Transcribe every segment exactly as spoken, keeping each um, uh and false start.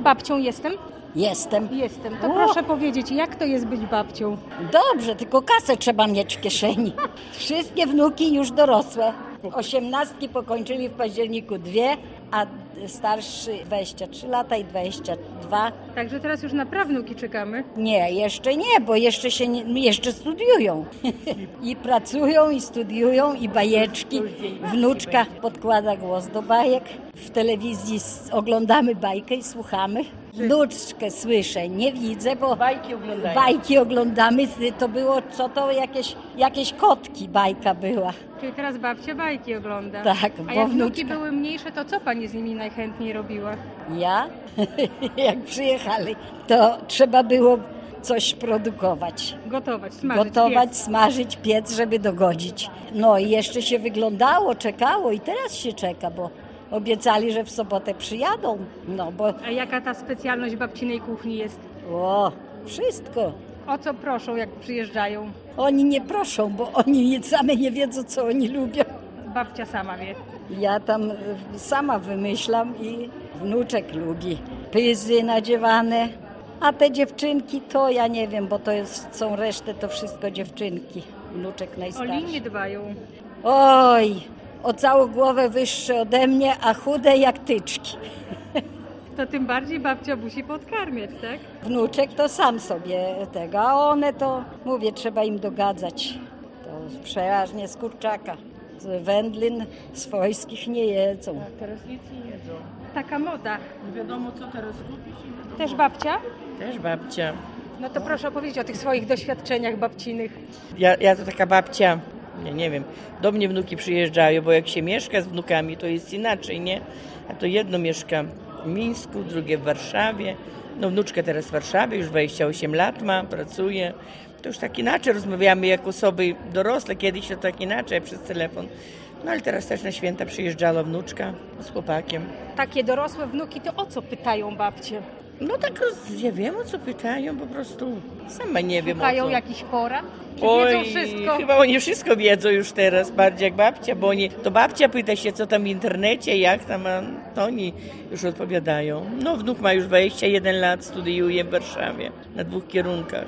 Babcią jestem? Jestem. Jestem. To O! proszę powiedzieć, jak to jest być babcią? Dobrze, tylko kasę trzeba mieć w kieszeni. Wszystkie wnuki już dorosłe. Osiemnastki pokończyli w październiku dwie, a starszy dwadzieścia trzy lata i dwadzieścia dwa. Także teraz już na prawnuki czekamy. Nie, jeszcze nie, bo jeszcze się nie, jeszcze studiują. I pracują, i studiują, i bajeczki. Wnuczka podkłada głos do bajek. W telewizji s- oglądamy bajkę i słuchamy. Wnuczkę słyszę, nie widzę, bo Bajki oglądają. bajki oglądamy. To było, co to, jakieś, jakieś kotki bajka była. Czyli teraz babcia bajki ogląda. Tak, A bo jak wnuki wnuczka. były mniejsze, to co pani z nimi najchętniej robiła? Ja, jak przyjechali, to trzeba było coś produkować. Gotować, smażyć, Gotować, piec. smażyć, piec, żeby dogodzić. No i jeszcze się wyglądało, czekało i teraz się czeka, bo obiecali, że w sobotę przyjadą. No bo, A jaka ta specjalność babcinej kuchni jest? o, wszystko. O co proszą, jak przyjeżdżają? Oni nie proszą, bo oni nie- same nie wiedzą, co oni lubią. Babcia sama wie. Ja tam y, sama wymyślam i wnuczek lubi. Pyzy nadziewane, a te dziewczynki to ja nie wiem, bo to jest, są resztę to wszystko dziewczynki. Wnuczek O najstarszy. linię dbają. Oj, o całą głowę wyższe ode mnie, a chude jak tyczki. To tym bardziej babcia musi podkarmiać, tak? Wnuczek to sam sobie tego, a one to, mówię, trzeba im dogadzać. To przeważnie z kurczaka. Z wędlin swojskich nie jedzą. Teraz nic nie jedzą. Taka moda. Nie wiadomo, co teraz kupić i wiadomo. Też babcia? Też babcia. No to proszę opowiedzieć o tych swoich doświadczeniach babcinych. Ja, ja to taka babcia, ja nie wiem, do mnie wnuki przyjeżdżają, bo jak się mieszka z wnukami, to jest inaczej, nie? A to jedno mieszka w Mińsku, drugie w Warszawie. No wnuczka teraz w Warszawie, już dwadzieścia osiem lat ma, pracuje. To już tak inaczej rozmawiamy jak osoby dorosłe, kiedyś to tak inaczej przez telefon. No ale teraz też na święta przyjeżdżała wnuczka z chłopakiem. Takie dorosłe wnuki, to o co pytają babcie? No tak, roz- ja wiem o co pytają, po prostu sama nie wiem o Szukają co. jakichś porad? Czy Oj, wiedzą wszystko? chyba oni wszystko wiedzą już teraz, bardziej jak babcia, bo oni, to babcia pyta się, co tam w internecie, jak tam, a to oni już odpowiadają. No wnuk ma już dwadzieścia jeden lat, studiuje w Warszawie na dwóch kierunkach.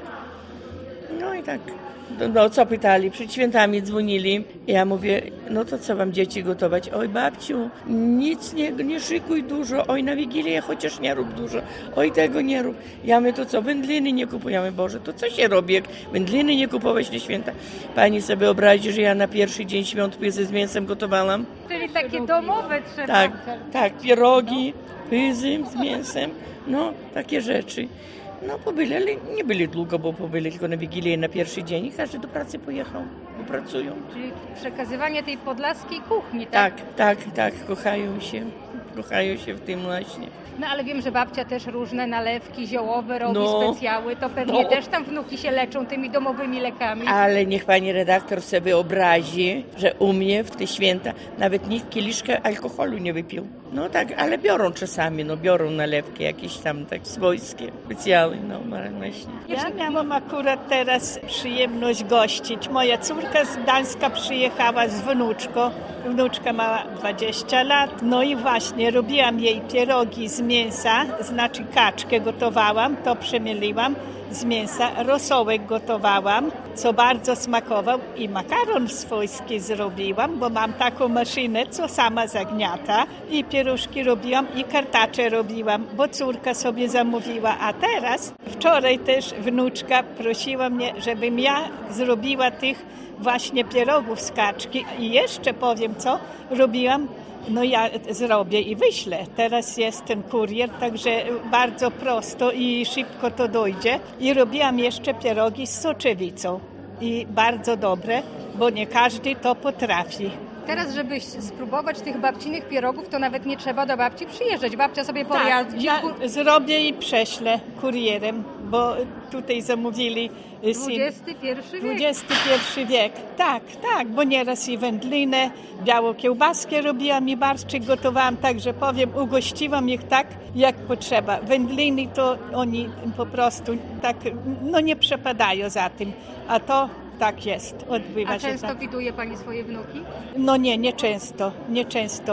No i tak, no, no co pytali, przed świętami dzwonili. Ja mówię, no to co wam dzieci gotować? Oj babciu, nic nie, nie szykuj dużo, oj na Wigilię chociaż nie rób dużo, oj tego nie rób. Ja mówię, to co, wędliny nie kupujemy? Boże, to co się robi, jak wędliny nie kupować na święta? Pani sobie obrazi, że ja na pierwszy dzień świąt pyzy z mięsem gotowałam? Czyli takie domowe trzeba. Tak, tak, pierogi, pyzy z mięsem, no takie rzeczy. No pobyli, ale nie byli długo, bo pobyli tylko na Wigilię i na pierwszy dzień i każdy do pracy pojechał, bo pracują. Czyli przekazywanie tej podlaskiej kuchni, tak? Tak, tak, tak, kochają się, kochają się w tym właśnie. No ale wiem, że babcia też różne nalewki ziołowe robi, No. specjały, to pewnie No. też tam wnuki się leczą tymi domowymi lekami. Ale niech pani redaktor sobie wyobrazi, że u mnie w te święta nawet nikt kieliszka alkoholu nie wypił. No tak, ale biorą czasami, no biorą nalewki jakieś tam tak swojskie, specjalne, no właśnie. Ja miałam akurat teraz przyjemność gościć. Moja córka z Gdańska przyjechała z wnuczką. Wnuczka ma dwadzieścia lat. No i właśnie robiłam jej pierogi z mięsa, znaczy kaczkę gotowałam, to przemieliłam z mięsa. Rosołek gotowałam, co bardzo smakował i makaron swojski zrobiłam, bo mam taką maszynę, co sama zagniata i pieruszki robiłam i kartacze robiłam, bo córka sobie zamówiła, a teraz wczoraj też wnuczka prosiła mnie, żebym ja zrobiła tych właśnie pierogów z kaczki i jeszcze powiem co robiłam. No ja zrobię i wyślę. Teraz jest ten kurier, także bardzo prosto i szybko to dojdzie. I robiłam jeszcze pierogi z soczewicą. I bardzo dobre, bo nie każdy to potrafi. Teraz, żeby spróbować tych babcinych pierogów, to nawet nie trzeba do babci przyjeżdżać. Babcia sobie Tak, poradzi. ja zrobię i prześlę kurierem, bo tutaj zamówili syn. dwudziesty pierwszy wiek. dwudziesty pierwszy wiek. Tak, tak, bo nieraz i wędlinę, białą kiełbaskę robiłam i barszczyk gotowałam, także powiem, ugościłam ich tak, jak potrzeba. Wędliny to oni po prostu tak, no nie przepadają za tym, a to tak jest, odbywa A się często tak. widuje pani swoje wnuki? No nie, nie często, nie często.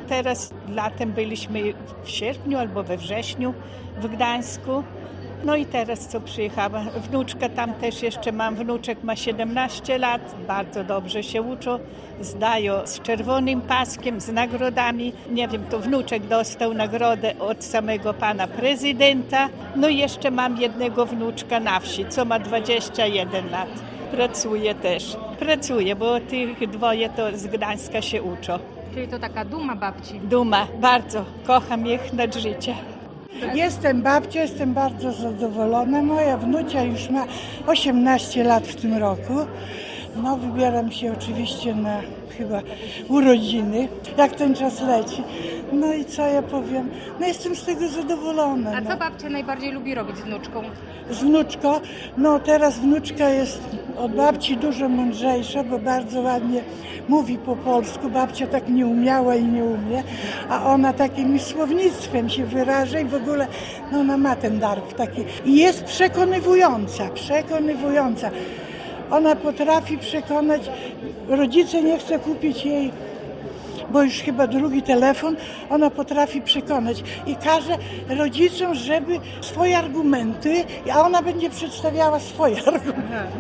teraz latem byliśmy w sierpniu albo we wrześniu w Gdańsku. No i teraz co przyjechała, wnuczka tam też jeszcze mam, wnuczek ma siedemnaście lat, bardzo dobrze się uczą, zdają z czerwonym paskiem, z nagrodami. Nie wiem, to wnuczek dostał nagrodę od samego pana prezydenta. No i jeszcze mam jednego wnuczka na wsi, co ma dwadzieścia jeden lat. Pracuje też, pracuje, bo tych dwoje to z Gdańska się uczą. Czyli to taka duma babci. Duma, bardzo, kocham ich nad życie. Jestem babcią, jestem bardzo zadowolona. Moja wnucia już ma osiemnaście lat w tym roku. No, wybieram się oczywiście na chyba urodziny, jak ten czas leci. No i co ja powiem? No jestem z tego zadowolona. A no. co babcia najbardziej lubi robić z wnuczką? Z wnuczką, no teraz wnuczka jest od babci dużo mądrzejsza, bo bardzo ładnie mówi po polsku. Babcia tak nie umiała i nie umie, a ona takim słownictwem się wyraża i w ogóle no ona ma ten dar taki. I jest przekonywująca, przekonywująca. Ona potrafi przekonać, rodzice nie chcą kupić jej, bo już chyba drugi telefon, ona potrafi przekonać i każe rodzicom, żeby swoje argumenty, a ona będzie przedstawiała swoje argumenty.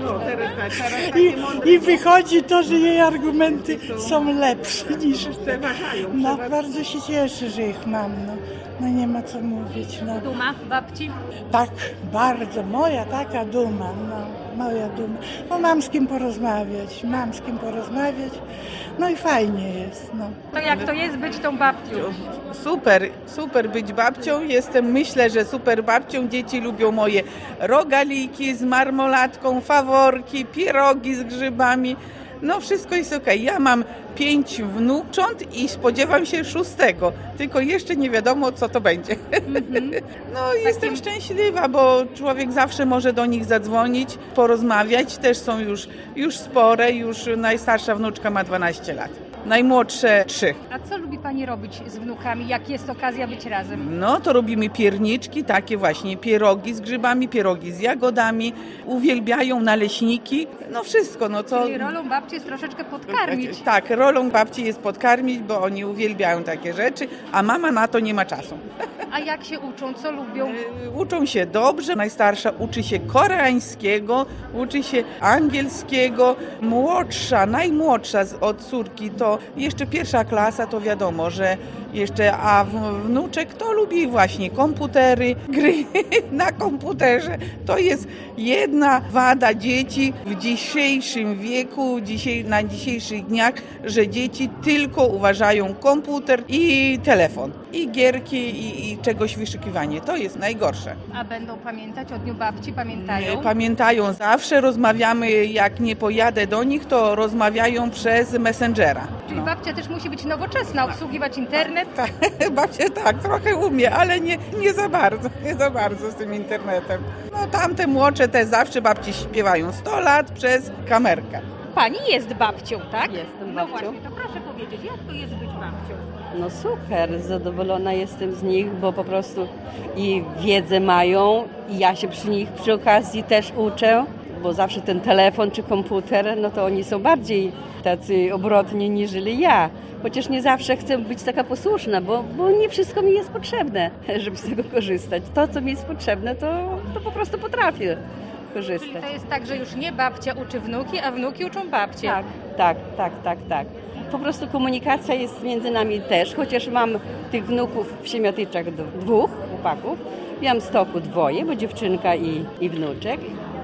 I, I wychodzi to, że jej argumenty są lepsze niż te. No, bardzo się cieszę, że ich mam. No, no nie ma co mówić. No. Duma babci? Tak, bardzo. Moja taka duma. No. Moja duma. No mam z kim porozmawiać, mam z kim porozmawiać, no i fajnie jest. No. To jak to jest być tą babcią? Super, super być babcią. Jestem, myślę, że super babcią. Dzieci lubią moje rogaliki z marmolatką, faworki, pierogi z grzybami. No wszystko jest okej. Ja mam pięć wnucząt i spodziewam się szóstego, tylko jeszcze nie wiadomo, co to będzie. Mm-hmm. No jestem szczęśliwa, bo człowiek zawsze może do nich zadzwonić, porozmawiać. Też są już, już spore, już najstarsza wnuczka ma dwanaście lat. Najmłodsze trzy. A co lubi pani robić z wnukami, jak jest okazja być razem? No to robimy pierniczki, takie właśnie pierogi z grzybami, pierogi z jagodami. Uwielbiają naleśniki, no wszystko. No co... Czyli rolą babci jest troszeczkę podkarmić. Tak, rolą babci jest podkarmić, bo oni uwielbiają takie rzeczy, a mama na to nie ma czasu. A jak się uczą, co lubią? Uczą się dobrze, najstarsza uczy się koreańskiego, uczy się angielskiego, młodsza, najmłodsza od córki to jeszcze pierwsza klasa, to wiadomo, że jeszcze, a wnuczek to lubi właśnie komputery, gry na komputerze. To jest jedna wada dzieci w dzisiejszym wieku, dzisiaj, na dzisiejszych dniach, że dzieci tylko uważają komputer i telefon, i gierki, i, i czegoś wyszukiwanie. To jest najgorsze. A będą pamiętać o Dniu Babci? Pamiętają? Pamiętają. Zawsze rozmawiamy, jak nie pojadę do nich, to rozmawiają przez Messengera. Czyli no. Babcia też musi być nowoczesna, obsługiwać internet? Tak, babcia tak, trochę umie, ale nie, nie za bardzo, nie za bardzo z tym internetem. No tamte młodsze te zawsze babci śpiewają sto lat przez kamerkę. Pani jest babcią, tak? Jestem No babcią. właśnie, to proszę powiedzieć, jak to jest być babcią? No super, zadowolona jestem z nich, bo po prostu i wiedzę mają i ja się przy nich przy okazji też uczę, bo zawsze ten telefon czy komputer, no to oni są bardziej tacy obrotni niżeli ja. Chociaż nie zawsze chcę być taka posłuszna, bo, bo nie wszystko mi jest potrzebne, żeby z tego korzystać. To, co mi jest potrzebne, to, to po prostu potrafię korzystać. Czyli to jest tak, że już nie babcia uczy wnuki, a wnuki uczą babcię. Tak, tak, tak, tak, tak. Po prostu komunikacja jest między nami też, chociaż mam tych wnuków w Siemiatyczach dwóch chłopaków. Miałam w Stoku dwoje, bo dziewczynka i, i wnuczek.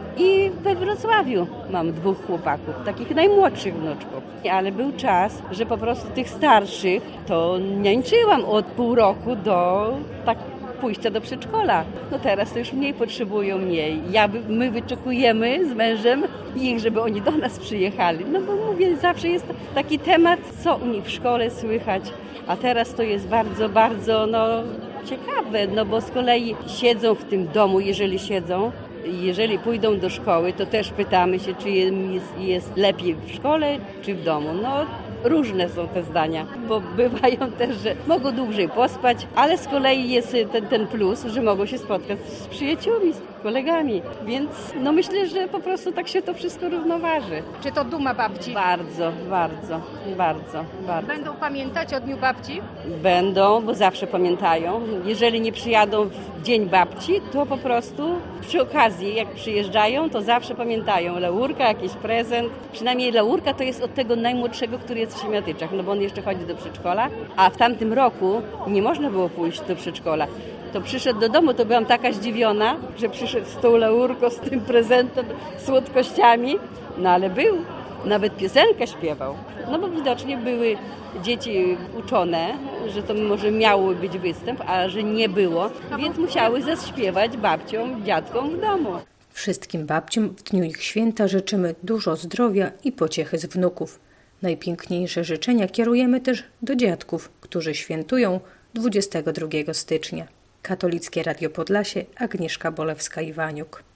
I we Wrocławiu mam dwóch chłopaków, takich najmłodszych wnuczków. Ale był czas, że po prostu tych starszych to niańczyłam od pół roku do tak pójścia do przedszkola. No teraz to już mniej potrzebują mniej. Ja, my wyczekujemy z mężem ich, żeby oni do nas przyjechali. No bo mówię, zawsze jest taki temat, co u nich w szkole słychać. A teraz to jest bardzo, bardzo no, ciekawe, no bo z kolei siedzą w tym domu, jeżeli siedzą, jeżeli pójdą do szkoły, to też pytamy się, czy jest, jest lepiej w szkole, czy w domu. No różne są te zdania, bo bywają też, że mogą dłużej pospać, ale z kolei jest ten, ten plus, że mogą się spotkać z przyjaciółmi, z kolegami, więc no myślę, że po prostu tak się to wszystko równoważy. Czy to duma babci? Bardzo, bardzo, bardzo, bardzo. Będą pamiętać o Dniu Babci? Będą, bo zawsze pamiętają. Jeżeli nie przyjadą w Dzień Babci, to po prostu przy okazji, jak przyjeżdżają, to zawsze pamiętają laurka, jakiś prezent. Przynajmniej laurka to jest od tego najmłodszego, który jest w Siemiatyczach, no bo on jeszcze chodzi do przedszkola, a w tamtym roku nie można było pójść do przedszkola. To przyszedł do domu, to byłam taka zdziwiona, że przyszedł z tą laurką, z tym prezentem, słodkościami, no ale był. Nawet piosenkę śpiewał. No bo widocznie były dzieci uczone, że to może miało być występ, a że nie było, więc musiały zaśpiewać babciom, dziadkom w domu. Wszystkim babciom w dniu ich święta życzymy dużo zdrowia i pociechy z wnuków. Najpiękniejsze życzenia kierujemy też do dziadków, którzy świętują dwudziestego drugiego stycznia. Katolickie Radio Podlasie, Agnieszka Bolewska-Iwaniuk.